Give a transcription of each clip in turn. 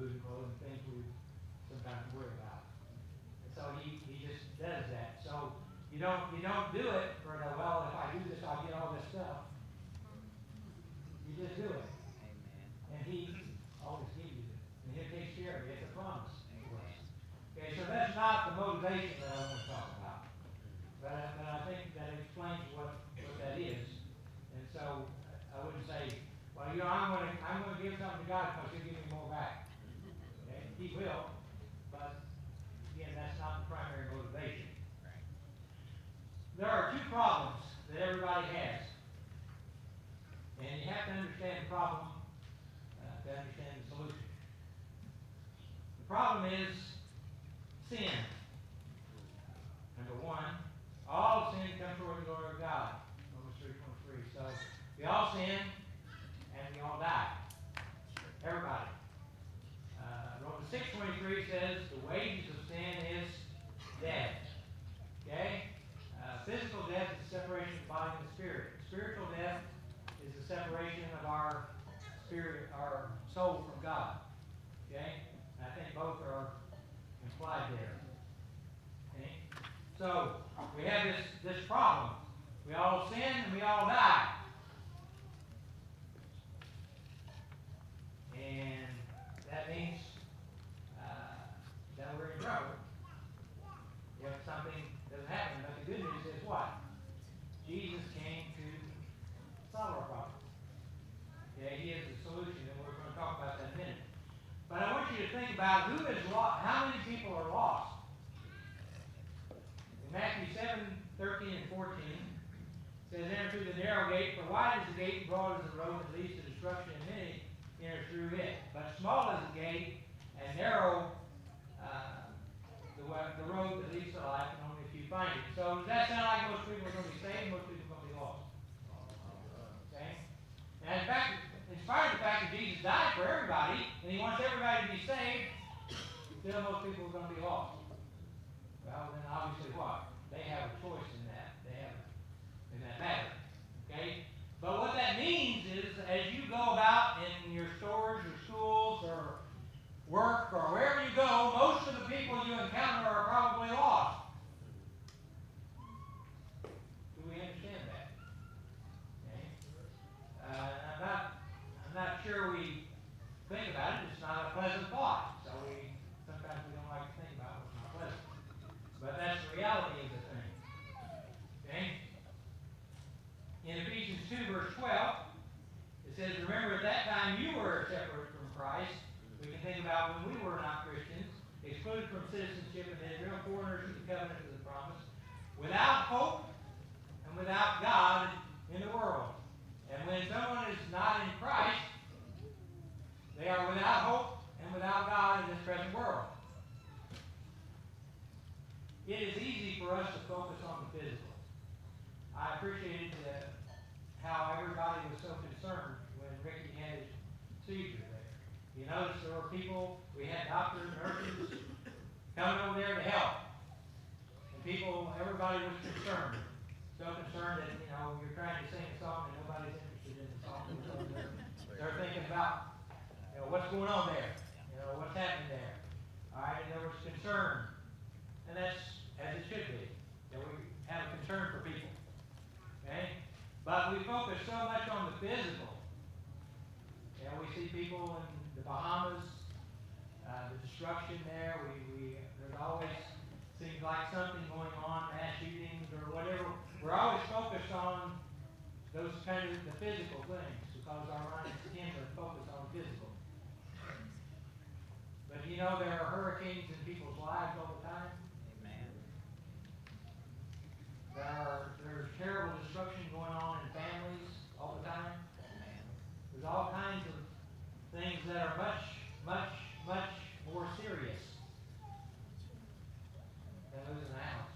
food and clothing, things we sometimes worry about. And so he just does that. So you don't do it for the, well, if I do this, I'll get all this stuff. You just do it. Amen. And he always gives you it. And he'll take care of it. It's a promise to us. Okay, so that's not the motivation that I want to talk about. But I think that explains what that is. And so I wouldn't say, well, I'm going to give something to God because he'll give me more back. Okay? He will. But again, that's not the primary motivation. There are two problems that everybody has. And you have to understand the problem to understand the solution. The problem is sin. Number one, all sin comes short of the glory of God. Romans 3:23. So we all sin and we all die. Everybody. Romans 6:23 says the wages of sin is death. Okay? Physical death is the separation of the body and the spirit. Spiritual death is the separation of our spirit, our soul from God. Okay? I think both are implied there. Okay? So we have this problem. We all sin and we all die. And that means that we're in trouble if something doesn't happen. But the good news is what? Jesus came to solve our problem. Yeah, he is the solution, and we're going to talk about that in a minute. But I want you to think about who is lost. How many people are lost? In Matthew 7:13 and 14, it says, enter through the narrow gate, for wide is the gate, and broad is the road that leads to destruction, and many enter through it. But small is the gate, and narrow the road that leads to life, and only a few find it. So does that sound like most people are going to be saved, most people are going to be lost? Okay? And in fact, in spite of the fact that Jesus died for everybody, and he wants everybody to be saved, still most people are going to be lost. Well, then obviously what? They have a choice in that. They have in that matter. Okay? But what that means is, as you go about in your stores or schools or work or wherever you go, most of the people you encounter are probably lost. Do we understand that? Okay? I'm not sure we think about it. It's not a pleasant thought. So sometimes we don't like to think about what's not pleasant. But that's the reality of the thing. Okay? In Ephesians 2, verse 12, it says, remember at that time you were separate from Christ. We can think about when we were not Christians, excluded from citizenship in Israel, foreigners to the covenant of the promise, without hope and without God in the world. And when someone is not in Christ, they are without hope and without God in this present world. It is easy for us to focus on the physical. I appreciated how everybody was so concerned when Ricky had his seizure there. You notice there were people, we had doctors, nurses coming over there to help. And everybody was concerned. So concerned that, you're trying to sing a song and nobody's interested in the song. They're thinking about, what's going on there? What's happening there? All right, and there was concern. And that's as it should be. That we have a concern for people. Okay? But we focus so much on the physical. We see people in the Bahamas, the destruction there. There's always seems like something going on, mass shootings or whatever. We're always focused on those kind of the physical things because our minds tend to focus on physical. But there are hurricanes in people's lives all the time. Amen. There's terrible destruction going on in families all the time. Amen. There's all kinds of things that are much, much, much more serious than losing a house.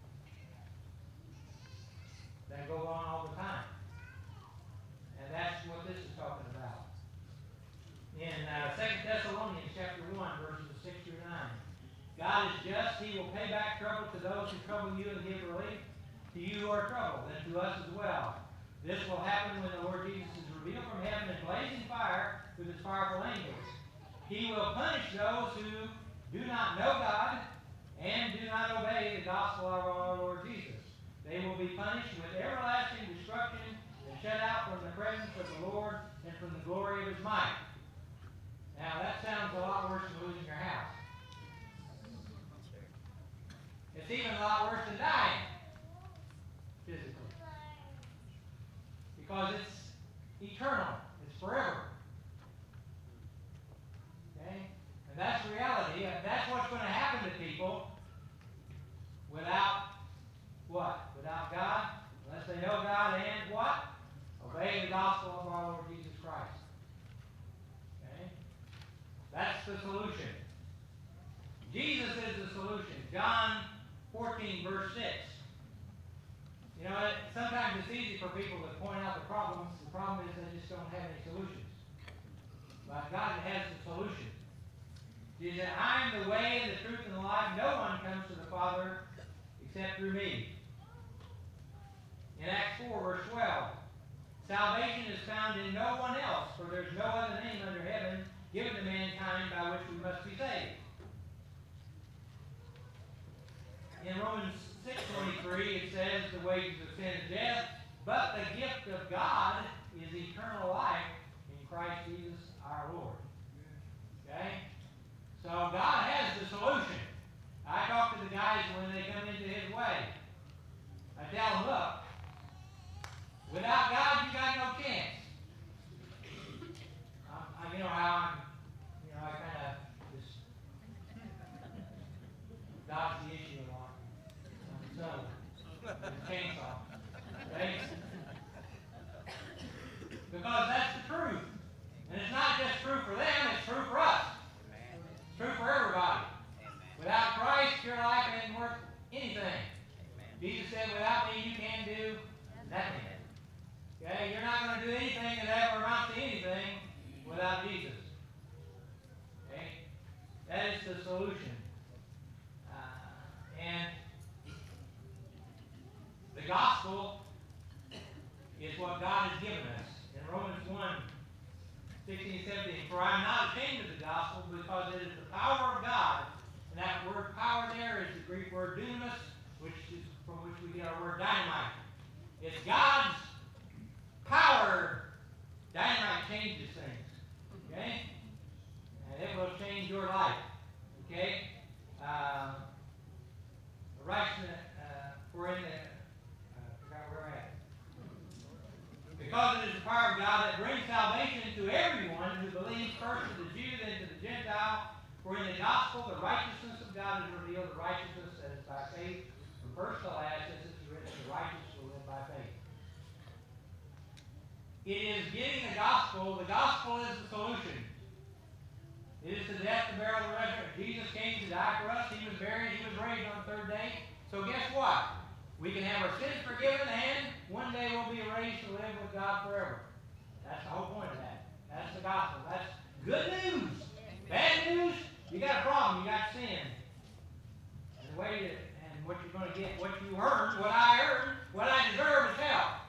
That go on all the time. And that's what this is talking about. In 2 Thessalonians chapter 1, verses 6 through 9. God is just. He will pay back trouble to those who trouble you and give relief to you who are troubled, and to us as well. This will happen when the Lord Jesus is revealed from heaven in blazing fire with his powerful angels. He will punish those who do not know God and do not obey the gospel of our Lord Jesus. They will be punished with everlasting destruction and shut out from the presence of the Lord and from the glory of his might. Now that sounds a lot worse than losing your house. It's even a lot worse than dying physically. Because it's eternal. It's forever. Okay? And that's reality. That's what's going to happen to people without what? Without God, unless they know God and what? Obey the gospel of our Lord Jesus Christ. Okay? That's the solution. Jesus is the solution. John 14, verse 6. You know, sometimes it's easy for people to point out the problems. The problem is they just don't have any solutions. But God has the solution. He said, I am the way and the truth and the life. No one comes to the Father except through me. In Acts 4, verse 12, salvation is found in no one else, for there is no other name under heaven given to mankind by which we must be saved. In Romans 6:23, it says the wages of sin is death, but the gift of God is eternal life in Christ Jesus our Lord. Okay? So God has the solution. I talk to the guys when they come into his way. I tell them, look, without God, you got no chance. You know how I kind of just dodge the issue a lot. So, with a chainsaw. Okay? Because that's the truth. And it's not just true for them, it's true for us. It's true for everybody. Without Christ, your life isn't worth anything. Jesus said, without me, you can do nothing. Okay? You're not going to do anything that ever amounts to anything without Jesus. Okay? That is the solution. And the gospel is what God has given us. In Romans 1:16 and 17, for I am not ashamed of the gospel, because it is the power of God. And that word power there is the Greek word dunamis, from which we get our word dynamite. It's God's power. Dynamite changes things. Okay? And it will change your life. Okay? Righteousness, because it is the power of God that brings salvation to everyone who believes, first to the Jew, then to the Gentile. For in the gospel, the righteousness of God is revealed, the righteousness that is by faith, from first to last, as it is written, the righteous will live by faith. It is getting the gospel. The gospel is the solution. It is the death, the burial, the resurrection. Jesus came to die for us. He was buried. He was raised on the third day. So guess what? We can have our sins forgiven, and one day we'll be raised to live with God forever. That's the whole point of that. That's the gospel. That's good news. Bad news, you got a problem. You got sin. And the way and what you're going to get, what you earned, what I deserve is hell.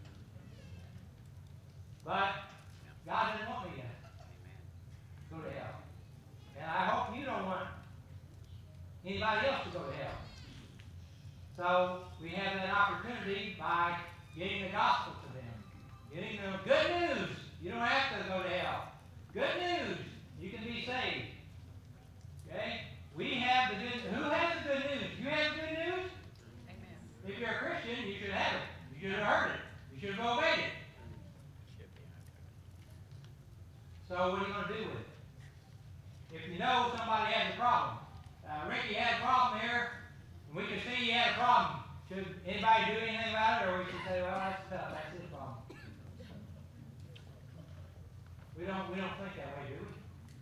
But God didn't want me to go to hell. And I hope you don't want anybody else to go to hell. So we have that opportunity by getting the gospel to them. Getting them good news. You don't have to go to hell. Good news. You can be saved. Okay? We have the good news. Who has the good news? You have the good news? Amen. If you're a Christian, you should have it. You should have heard it. You should have obeyed it. So what are you going to do with it? If you know somebody has a problem. Ricky had a problem here, and we can see he had a problem. Should anybody do anything about it, or we should say, well, that's tough. That's his problem. We don't think that way, do we?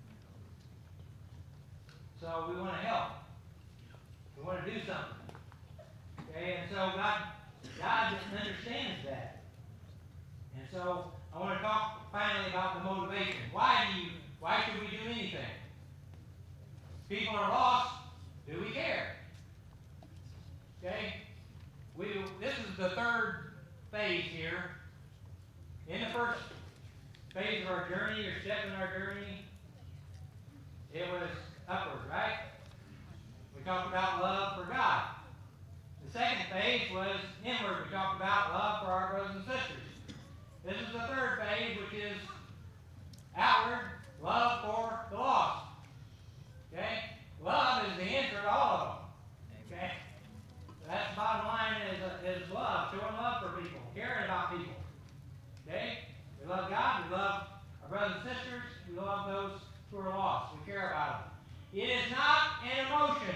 So we want to help. We want to do something. Okay, and so God understands that. And so I want to talk finally about the motivation. Why should we do anything? People are lost. Do we care? Okay? This is the third phase here. In the first phase of our journey, or step in our journey, it was upward, right? We talked about love for God. The second phase was inward. We talked about love for our brothers and sisters. This is the third phase, which is outward, love for the lost. Okay? Love is the answer to all of them. Okay? So that's the bottom line is love, showing love for people, caring about people. Okay? We love God, we love our brothers and sisters, we love those who are lost. We care about them. It is not an emotion.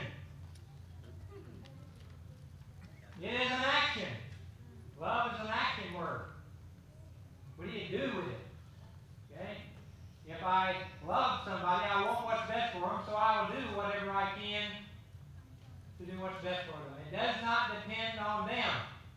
It is an action. Love is an action word. What do you do with it? Okay? If I love somebody, I want what's best for them, so I will do whatever I can to do what's best for them. It does not depend on them.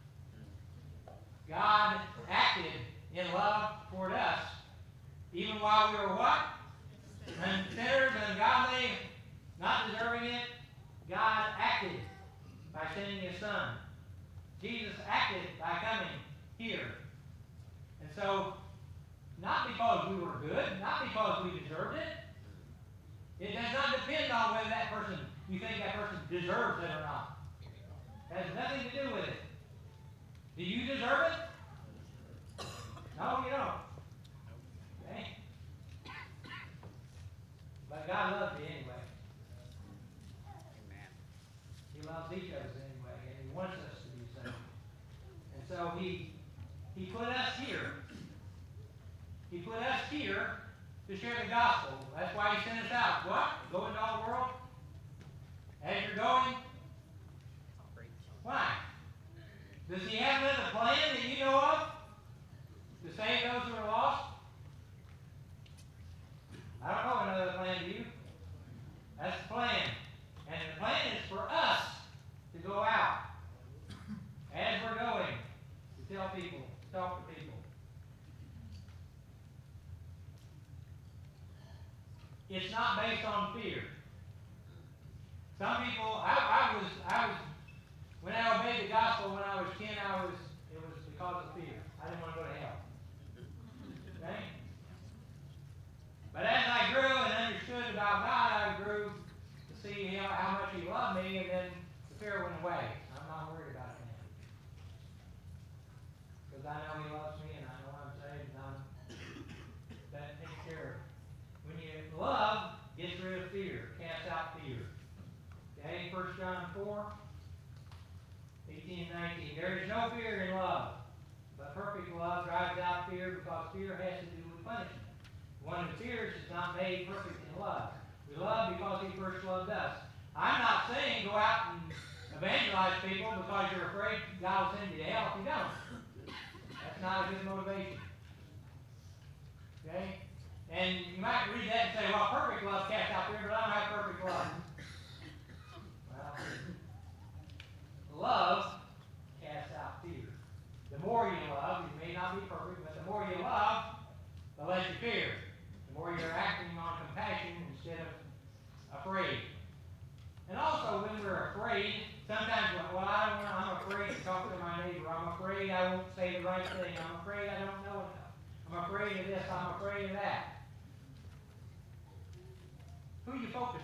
God acted in love toward us, even while we were what? Sinners, ungodly, not deserving it. God acted by sending His Son. Jesus acted by coming here. And so, not because we were good, not because we deserved it. It does not depend on whether that person, you think that person deserves it or not. It has nothing to do with it. Do you deserve it? No, you don't. Okay? But God loves you anyway. He loves each of us anyway, and He wants us to be saved. And so He put us here. He put us here to share the gospel. That's why He sent us out. What? Go into all the world? As you're going? Why? Does He have another plan that you know of to save those who are lost? I don't know another plan, do you? That's the plan. And the plan is for us to go out as we're going to tell people, talk to people. It's not based on fear. Some people, I was, when I obeyed the gospel when I was 10, it was because of fear. I didn't want to go to hell. Okay? But as I grew and understood about God, I grew to see how much He loved me, and then the fear went away. I'm not worried about it now. Because I know He loves me, and I know I'm saved, and that takes care of it. When you love, gets rid of fear, casts out fear. Okay, 1 John 4, 18 and 19. There is no fear in love, but perfect love drives out fear, because fear has to do with punishment. One who fears is not made perfect in love. We love because He first loved us. I'm not saying go out and evangelize people because you're afraid God will send you to hell if you don't. That's not a good motivation. Okay? And you might read that and say, well, perfect love casts out fear, but I don't have perfect love. Well, love casts out fear. The more you love, you may not be perfect, but the more you love, the less you fear. The more you're acting on compassion instead of afraid. And also, when we're afraid, sometimes, I'm afraid to talk to my neighbor. I'm afraid I won't say the right thing. I'm afraid I don't know enough. I'm afraid of this. I'm afraid of that. Who you focused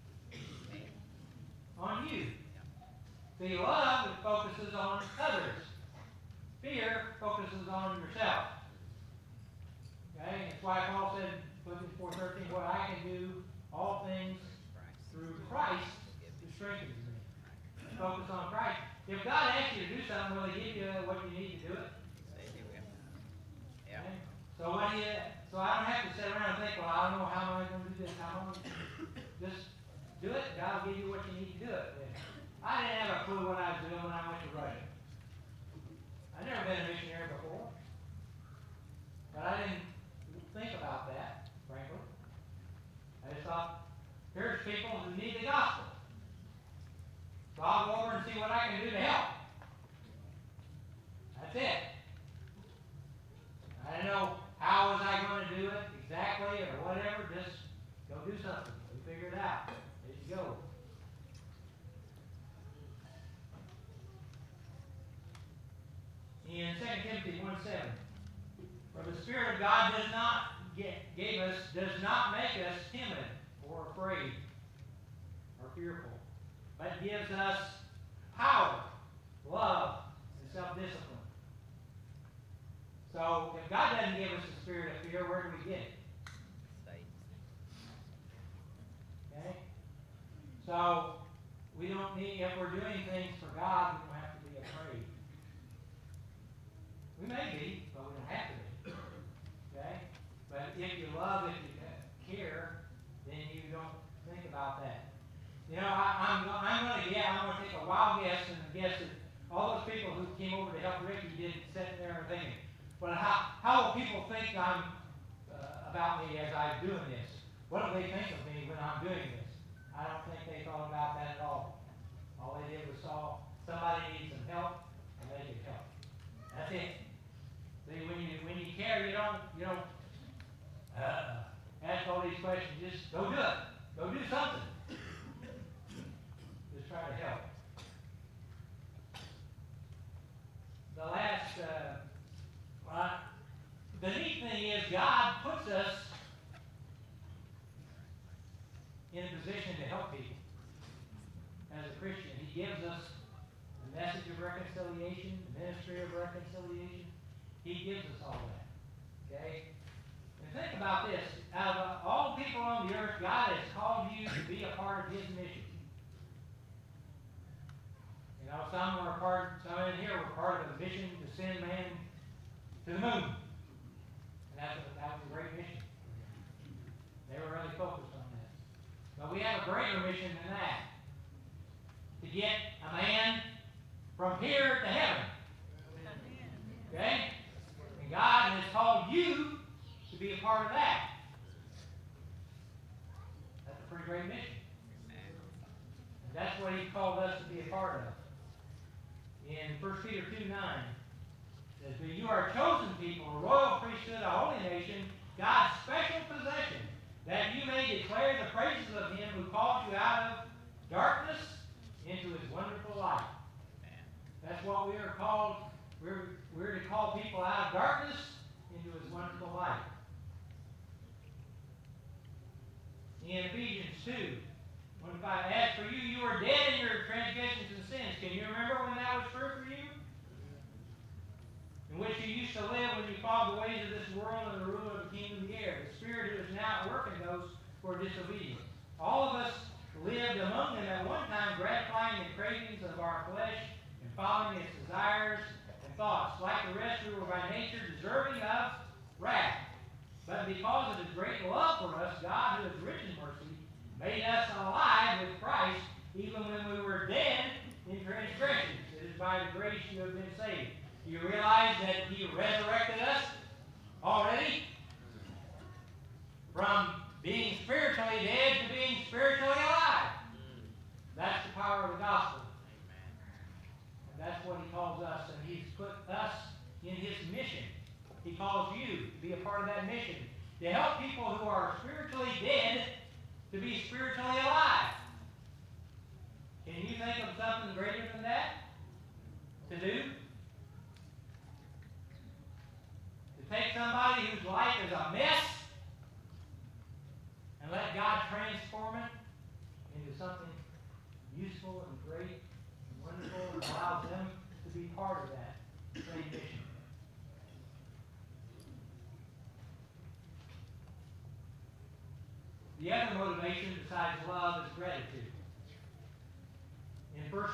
on? On you. See, love focuses on others. Fear focuses on yourself. Okay? That's why Paul said, Philippians 4:13, what I can do all things through Christ who strengthens me. Focus on Christ. If God asks you to do something, will He give you what you need to do it? Yeah. Okay? So I don't have to sit around and think, well, I don't know how am I going to do this. Just do it. God will give you what you need to do it. I didn't have a clue what I was doing when I went to Russia. I'd never been a missionary before. But I didn't think about that, frankly. I just thought, here's people who need the gospel. So I'll go over and see what I can do to help. That's it. I didn't know how was I going to do it exactly or whatever. Just go do something. We figure it out. There you go. In 2 Timothy 1:7, for the Spirit of God does not make us timid or afraid. afraid or fearful, but gives us power, love, and self-discipline. So, if God doesn't give us a spirit of fear, where do we get it? Okay? So, we don't need, if we're doing things for God, we don't have to be afraid. We may be, but we don't have to be. Okay? But if you love, if you care, then you don't think about that. You know, I'm going to take a wild guess and guess that all those people who came over to help Ricky didn't sit there and thinking, but how will people think about me as I'm doing this? What do they think of me when I'm doing this? I don't think they thought about that at all. All they did was saw somebody needs some help, and they could help. That's it. See, when you care, you don't ask all these questions. Just go do it. Go do something. Just try to help. The last, the neat thing is God puts us in a position to help people. As a Christian, He gives us the message of reconciliation, the ministry of reconciliation. He gives us all that. Okay? And think about this. Out of all people on the earth, God has called you to be a part of His mission. You know, some in here were part of the mission to send man to the moon. And that was a great mission. They were really focused on that. But we have a greater mission than that. To get a man from here to heaven. Okay? And God has called you to be a part of that. That's a pretty great mission. And that's what He called us to be a part of. In 1 Peter 2:9, it says, "But you are a chosen people, a royal priesthood, a holy nation, God's special possession, that you may declare the praises of Him who called you out of darkness into His wonderful light." That's what we are called. We're to call people out of darkness into His wonderful light. In Ephesians 2:1-5, "As for you, you were dead in your transgressions and sins." Can you remember when that was true for you? "In which you used to live when you followed the ways of this world and the ruler of the kingdom of the air, the spirit who is now at work in those who are disobedient. All of us lived among them at one time, gratifying the cravings of our flesh and following its desires and thoughts. Like the rest, we were by nature deserving of wrath. But because of His great love for us, God, who is rich in mercy, made us alive with Christ, even when we were dead in transgressions. It is by the grace you have been saved." Do you realize that He resurrected us already? From being spiritually dead to being spiritually alive. That's the power of the gospel. And that's what He calls us, and He's put us in His mission. He calls you to be a part of that mission, to help people who are spiritually dead to be spiritually alive. Can you think of something greater than that to do? To take somebody whose life is a mess and let God transform it into something useful and great and wonderful, and allows them to be part of that same mission. The other motivation besides love is gratitude. In 1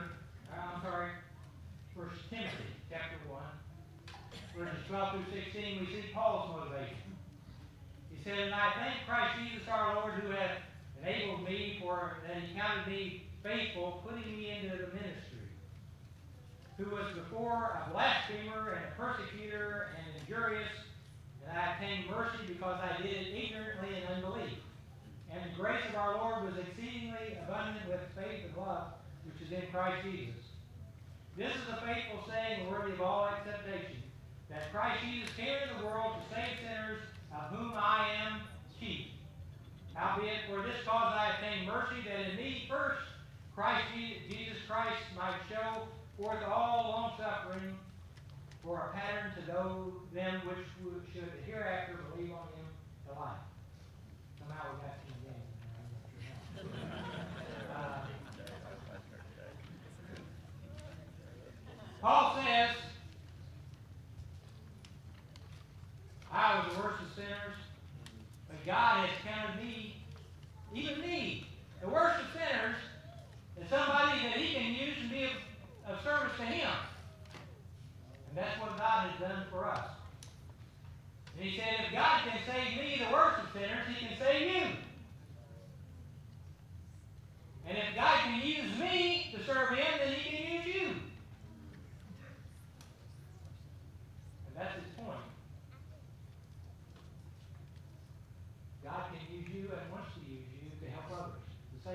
Timothy chapter 1, verses 12 through 16, we see Paul's motivation. He said, "And I thank Christ Jesus our Lord, who hath enabled me, for that He counted me faithful, putting me into the ministry, who was before a blasphemer and a persecutor and injurious, and I obtained mercy because I did it ignorantly in unbelief. And the grace of our Lord was exceedingly abundant with faith and love, which is in Christ Jesus. This is a faithful saying, worthy of all acceptation, that Christ Jesus came into the world to save sinners, of whom I am chief. Howbeit, for this cause I obtained mercy, that in me first Jesus Christ might show forth all long-suffering, for a pattern to them which should hereafter believe on Him to life." Somehow we got King James in there.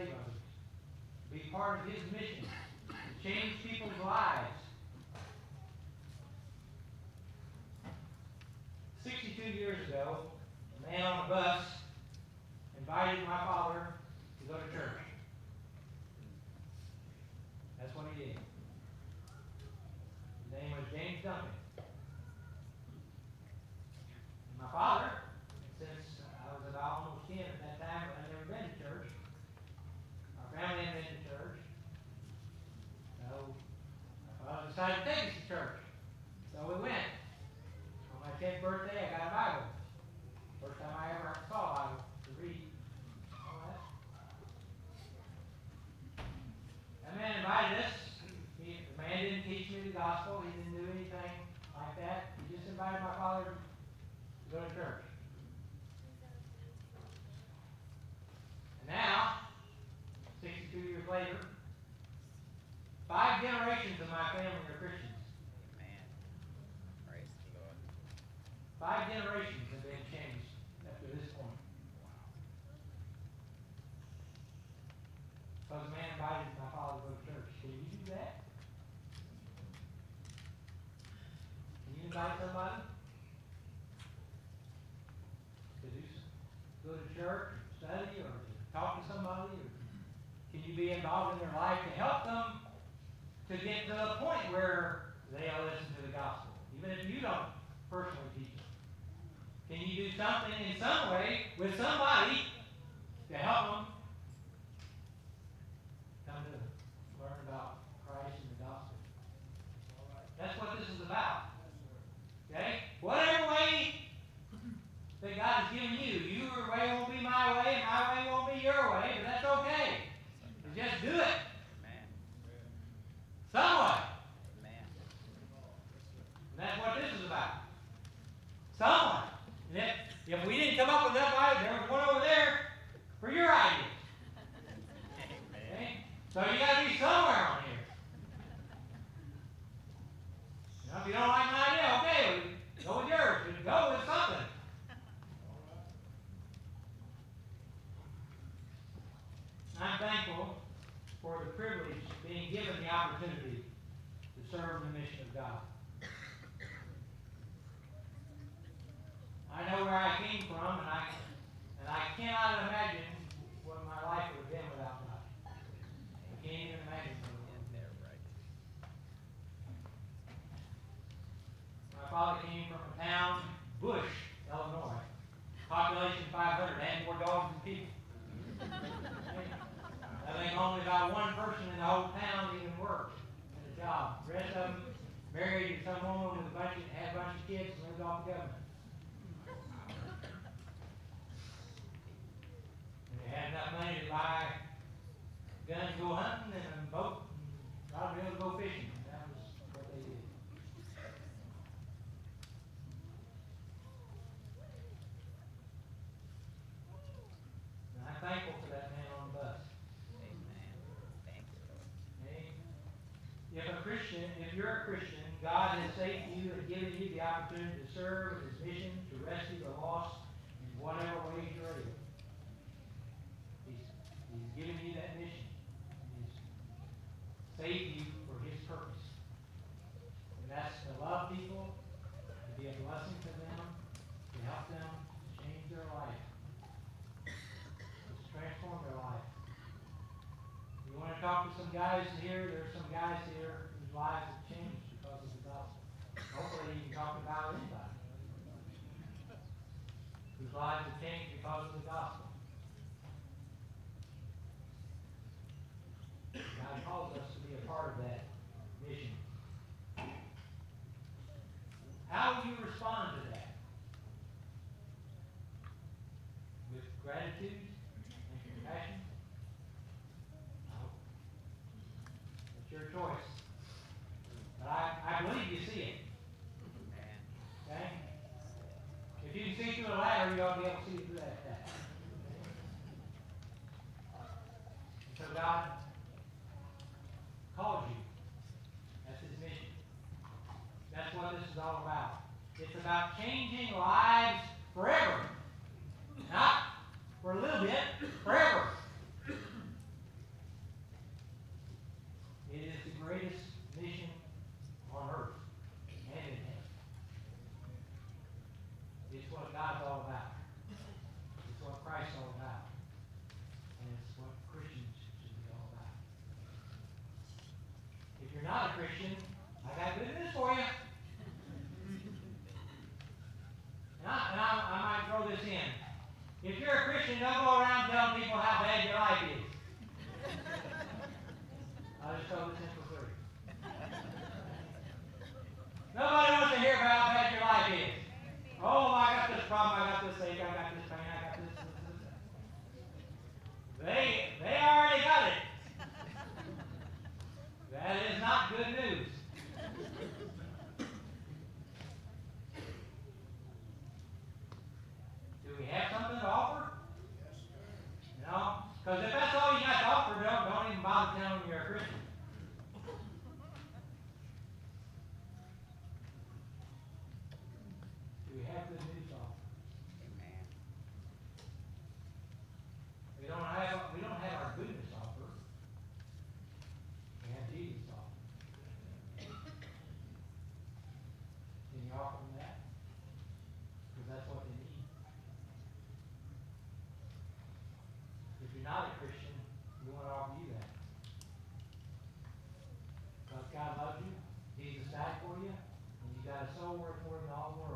save others, to be part of his mission, to change people's lives. 62 years ago, a man on a bus invited my father to go to church. That's what he did. His name was James Duncan. And my father, since I was about almost 10 at that time, but I'd never been to church. Our family hadn't been to church. So my father decided to take us to church. So we went. On my 10th birthday, I got a Bible. First time I ever saw a Bible to read. All that. That man invited us. The man didn't teach me the gospel. He didn't do anything like that. He just invited my father to go to church. And now, 62 years later, 5 generations of my family are Christians. Amen. Praise the Lord. 5 generations have been changed up to this point. Because a man invited my father to go to church. Can you do that? Can you invite somebody to go to church, or study, or to talk to somebody? Or can you be involved in their life to help them to get to a point where they'll listen to the gospel, even if you don't personally teach them? Can you do something in some way with somebody to help them come to learn about Christ and the gospel? That's what this is about. Okay? Whatever way that God has given you, your way won't be my way, and my way won't be your way, but that's okay. Just do it. Amen. Some way. Amen. And that's what this is about. Some way. And if we didn't come up with that idea, there was one over there for your ideas. Okay? So you got to be somewhere on here. You know, if you don't like my idea, okay, go with yours. Just go with something. I'm thankful for the privilege of being given the opportunity to serve the mission of God. I know where I came from, and I cannot imagine what my life would have been without God. I can't even imagine what it would have been. Right. My father came from a town, Bush, Illinois. Population 500, and more dogs than people. I think only about one person in the whole town even worked in a job. The rest of them married to some woman with had a bunch of kids and lived off the government. And they had enough money to buy guns to go hunting and a boat and rod and reel to go fishing. That was what they did. And I'm thankful for that man on the bus. Amen. Thank you, Lord. If you're a Christian, God has saved you and given you the opportunity to serve in His mission to rescue the lost in whatever way you're able. He's given you that mission. He's saved you for His purpose. And that's to love people, to be a blessing to them, to help them change their life, to transform their life. You want to talk to some guys here? There's some guys here whose lives have changed because of the gospel. Hopefully you can talk about anybody whose lives have changed because of the gospel. God calls us to be a part of that mission. How will you respond to that? With gratitude and compassion? No. It's your choice. But I believe you see it. Amen. Okay? If you can see through a ladder, you ought to be able to see through that path. So God called you. That's His mission. That's what this is all about. It's about changing lives forever. Not for a little bit, forever. you're not a Christian, we want to offer you that. Because God loves you, Jesus died for you, and you got a soul worth more than all the world.